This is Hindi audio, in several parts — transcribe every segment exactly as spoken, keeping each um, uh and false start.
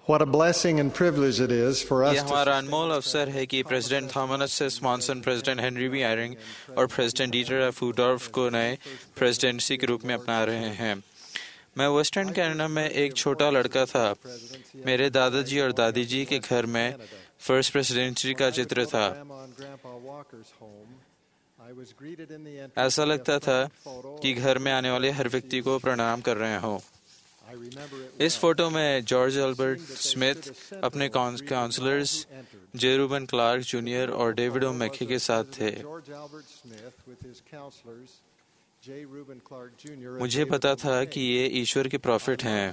What a blessing and privilege it is for us यह to हमारा अनमोल अवसर है कि president Thomas S Monson, president Henry B Eyring और प्रेसिडेंट डीटर एफ वुडॉर्फ को नए प्रेसिडेंसी के रूप में अपना रहे हैं। मैं वेस्टर्न कनाडा में एक छोटा लड़का था। मेरे दादाजी और दादी जी के घर में फर्स्ट प्रेसिडेंसी का चित्र था। ऐसा लगता था कि घर में आने वाले हर व्यक्ति को प्रणाम कर रहे हों। इस फोटो में जॉर्ज अल्बर्ट स्मिथ अपने counsellors J Reuben Clark junior और डेविड ओ मैके के साथ थे। मुझे पता था कि ये ईश्वर के प्रॉफिट हैं।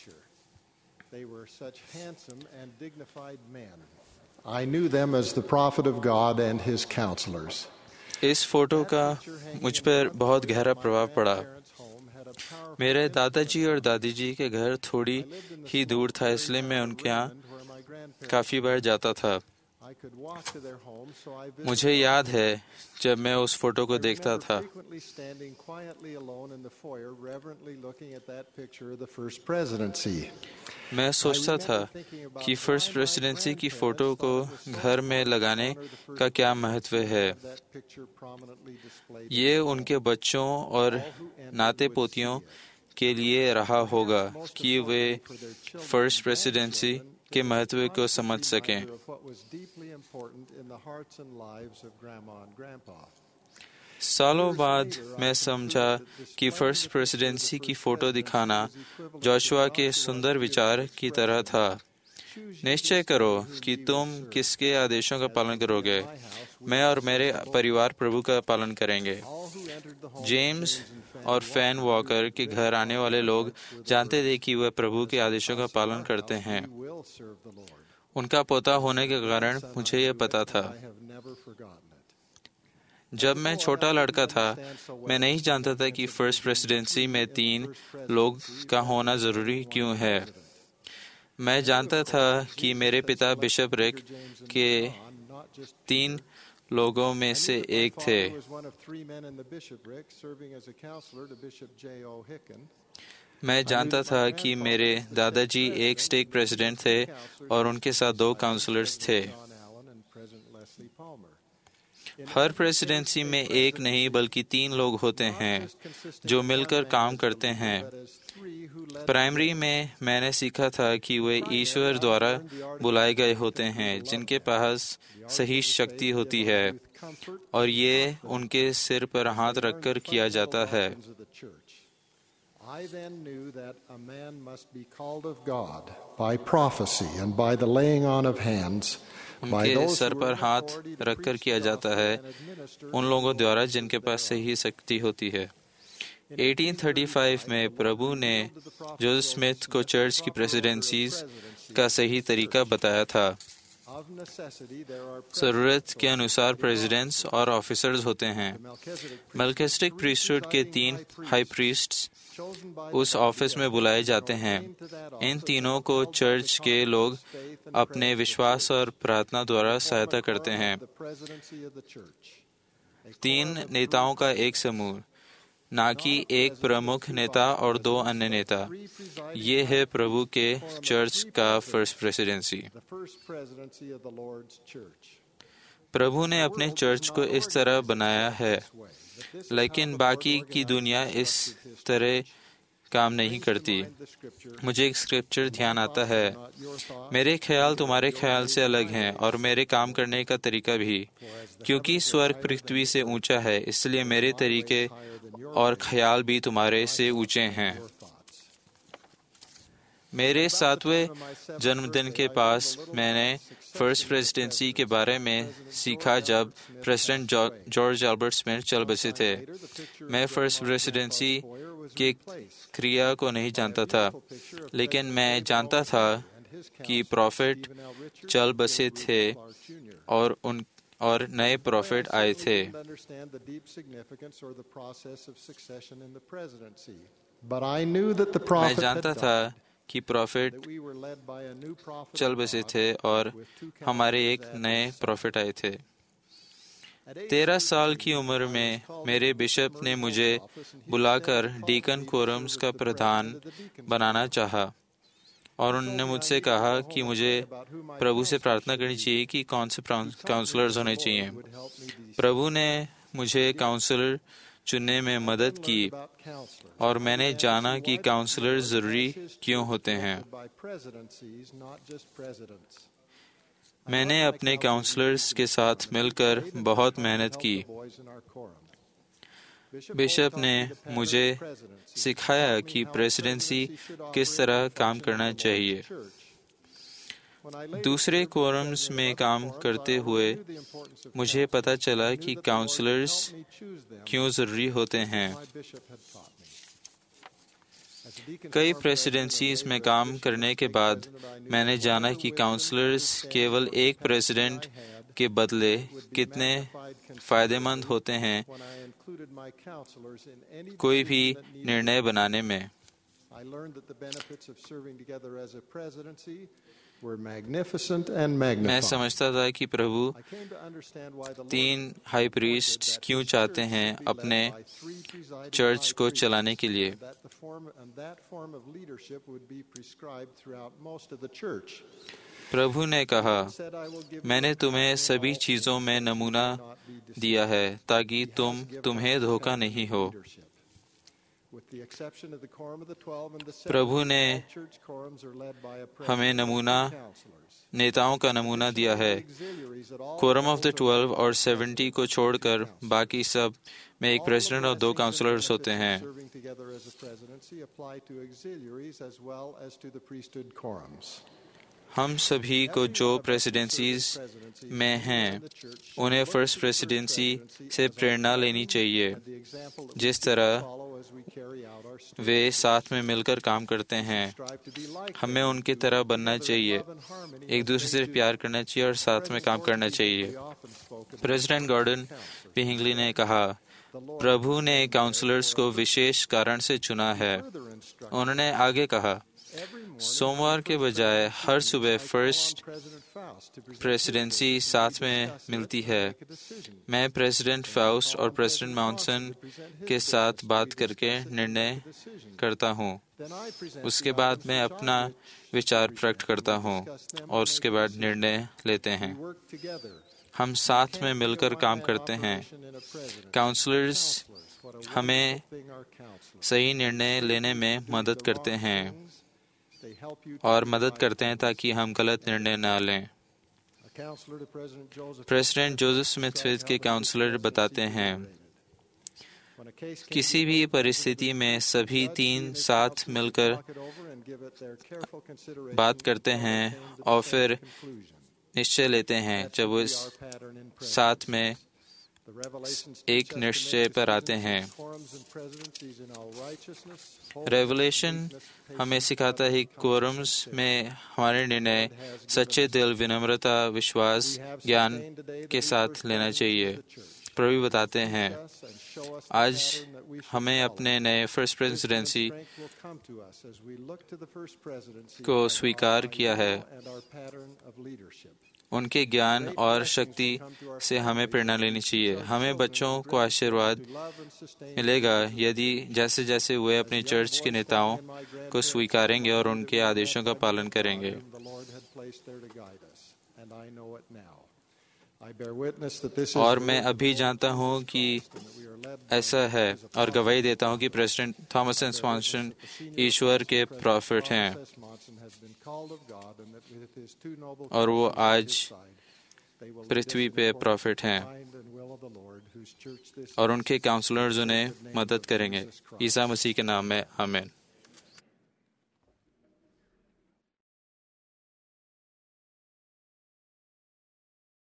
I knew them as the prophet of God and his counselors. इस फोटो का मुझ पर बहुत गहरा प्रभाव पड़ा। मेरे दादाजी और दादी जी के घर थोड़ी ही दूर था, इसलिए मैं उनके यहाँ काफी बार जाता था। मुझे याद है जब मैं उस फोटो को देखता था, मैं सोचता था कि फर्स्ट प्रेसिडेंसी की फोटो को घर में लगाने का क्या महत्व है। ये उनके बच्चों और नाते पोतियों के लिए रहा होगा कि वे फर्स्ट प्रेसिडेंसी के महत्व को समझ सकें। सालों बाद मैं समझा कि फर्स्ट प्रेसिडेंसी की फोटो दिखाना जोशुआ के सुंदर विचार की तरह था। निश्चय करो कि तुम किसके आदेशों का पालन करोगे। मैं और मेरे परिवार प्रभु का पालन करेंगे। जेम्स और फैन वॉकर के घर आने वाले लोग जानते थे कि वे प्रभु के आदेशों का पालन करते हैं। उनका पोता होने के कारण मुझे यह पता था। जब मैं छोटा लड़का था, मैं नहीं जानता था कि फर्स्ट प्रेसिडेंसी में तीन लोग का होना जरूरी क्यों है। मैं जानता था कि मेरे पिता बिशप रिक के तीन लोगों में से एक थे। मैं जानता था कि मेरे दादाजी एक स्टेट प्रेसिडेंट थे और उनके साथ दो काउंसलर्स थे। हर प्रेसिडेंसी में एक नहीं बल्कि तीन लोग होते हैं जो मिलकर काम करते हैं। प्राइमरी में मैंने सीखा था कि वे ईश्वर द्वारा बुलाए गए होते हैं जिनके पास सही शक्ति होती है और ये उनके सिर पर हाथ रखकर किया जाता है। I then knew that a man must be called of God by prophecy and by the laying on of hands. उनके सर पर हाथ रखकर किया जाता है उन लोगों द्वारा जिनके पास सही शक्ति होती है। अठारह सौ पैंतीस में प्रभु ने जोसेफ स्मिथ को चर्च की प्रेसिडेंसीज का सही तरीका बताया था। जरूरत के अनुसार प्रेसिडेंट्स और ऑफिसर्स होते हैं। मेल्किसेडेक प्रीस्टहुड के तीन हाई प्रीस्ट्स उस ऑफिस में बुलाए जाते हैं। इन तीनों को चर्च के लोग अपने विश्वास और प्रार्थना द्वारा सहायता करते हैं। तीन नेताओं का एक समूह, ना कि एक प्रमुख नेता और दो अन्य नेता। ये है प्रभु के चर्च का फर्स्ट प्रेसिडेंसी। प्रभु ने अपने चर्च को इस तरह बनाया है, लेकिन बाकी की दुनिया इस तरह काम नहीं करती। मुझे एक स्क्रिप्चर ध्यान आता है, मेरे ख्याल तुम्हारे ख्याल से अलग हैं और मेरे काम करने का तरीका भी। क्योंकि स्वर्ग पृथ्वी से ऊंचा है, इसलिए मेरे तरीके और ख्याल भी तुम्हारे से ऊंचे हैं। मेरे सातवें जन्मदिन के पास मैंने फर्स्ट प्रेसिडेंसी के बारे में सीखा जब प्रेसिडेंट जॉर्ज अल्बर्ट स्मिथ चल बसे थे। मैं फर्स्ट प्रेसिडेंसी के क्रिया को नहीं जानता था, लेकिन मैं जानता था कि प्रॉफिट चल बसे थे और उन और नए प्रॉफिट आए थे। मैं जानता था कि प्रॉफिट चल बसे थे और हमारे एक नए प्रॉफिट आए थे। तेरह साल की उम्र में मेरे बिशप ने मुझे बुलाकर डीकन कोरम्स का प्रधान बनाना चाहा। और उन्होंने मुझसे कहा कि मुझे प्रभु से प्रार्थना करनी चाहिए कि कौन से काउंसलर्स होने चाहिए। प्रभु ने मुझे काउंसलर चुनने में मदद की और मैंने जाना कि काउंसलर जरूरी क्यों होते हैं। मैंने अपने काउंसलर्स के साथ मिलकर बहुत मेहनत की। बिशप ने मुझे सिखाया कि प्रेसिडेंसी किस तरह काम करना चाहिए। दूसरे कोरम्स में काम करते हुए मुझे पता चला कि काउंसलर्स क्यों जरूरी होते हैं। कई प्रेसिडेंसीज में काम करने के बाद मैंने जाना कि काउंसलर्स केवल एक प्रेसिडेंट के बदले कितने फायदेमंद होते हैं कोई भी निर्णय बनाने में। मैं समझता था कि प्रभु तीन हाई प्रीस्ट क्यों चाहते हैं अपने चर्च को चलाने के लिए। प्रभु ने कहा, मैंने तुम्हें सभी चीजों में नमूना दिया है ताकि तुम तुम्हें धोखा नहीं हो। प्रभु ने हमें नमूना नेताओं का नमूना दिया है। कोरम ऑफ द ट्वेल्व और सेवेंटी को छोड़कर बाकी सब में एक प्रेसिडेंट और दो काउंसलर्स होते हैं। हम सभी को जो प्रेसिडेंसीज में हैं उन्हें फर्स्ट प्रेसिडेंसी से प्रेरणा लेनी चाहिए। जिस तरह वे साथ में मिलकर काम करते हैं, हमें उनकी तरह बनना चाहिए। एक दूसरे से प्यार करना चाहिए और साथ में काम करना चाहिए। प्रेसिडेंट गॉर्डन बी हिंगली ने कहा, प्रभु ने काउंसलर्स को विशेष कारण से चुना है। उन्होंने आगे कहा, सोमवार के बजाय हर सुबह फर्स्ट प्रेसिडेंसी साथ में मिलती है। मैं प्रेसिडेंट फाउस्ट और प्रेसिडेंट माउंसन के साथ बात करके निर्णय करता हूँ। उसके बाद मैं अपना विचार प्रकट करता हूँ और उसके बाद निर्णय लेते हैं। हम साथ में मिलकर काम करते हैं। काउंसलर्स हमें सही निर्णय लेने में मदद करते हैं और मदद करते हैं ताकि हम गलत निर्णय न लें। प्रेसिडेंट जोसेफ स्मिथ के काउंसलर बताते हैं, किसी भी परिस्थिति में सभी तीन साथ मिलकर बात करते हैं और फिर निश्चय लेते हैं। जब वो इस साथ में एक निश्चय पर आते हैं। रेवलेशन हमें सिखाता है कि कोरम्स में हमारे निर्णय सच्चे दिल, विनम्रता, विश्वास, ज्ञान के साथ लेना चाहिए। प्रभु बताते हैं, आज हमें अपने नए फर्स्ट प्रेसिडेंसी को स्वीकार किया है। उनके ज्ञान और शक्ति से हमें प्रेरणा लेनी चाहिए। हमें बच्चों को आशीर्वाद मिलेगा यदि जैसे जैसे वे अपने चर्च के नेताओं को स्वीकारेंगे और उनके आदेशों का पालन करेंगे। और मैं अभी जानता हूँ कि ऐसा है और गवाही देता हूँ कि प्रेसिडेंट थॉमस एन स्मॉनसन ईश्वर के प्रॉफिट हैं और वो आज पृथ्वी पे प्रॉफिट हैं और उनके काउंसलर्स उन्हें मदद करेंगे। ईसा मसीह के नाम में आमीन।